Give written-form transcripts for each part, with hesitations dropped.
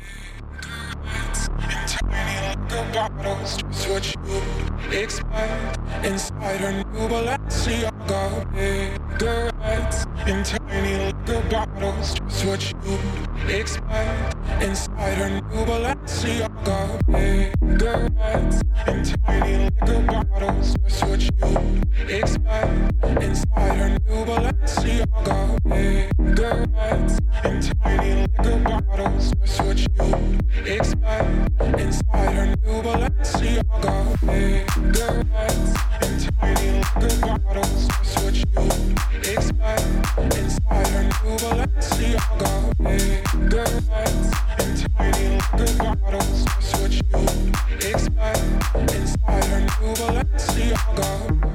In tiny liquor bottles, just what you expect. Inside her new Balenciaga cigarettes. In tiny liquor bottles, just what you expect. Inside her new Balenciaga cigarettes. In tiny liquor bottles, just what you expect. Inside her new Balenciaga cigarettes. In tiny liquor bottles, just what you expect. Inside her new Balenciaga cigarettes. In tiny liquor bottles, just what you expect. Inside her new Balenciaga cigarettes. In tiny liquor bottles, just what you expect. Inside her new Balenciaga.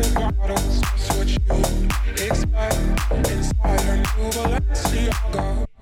Balenciaga.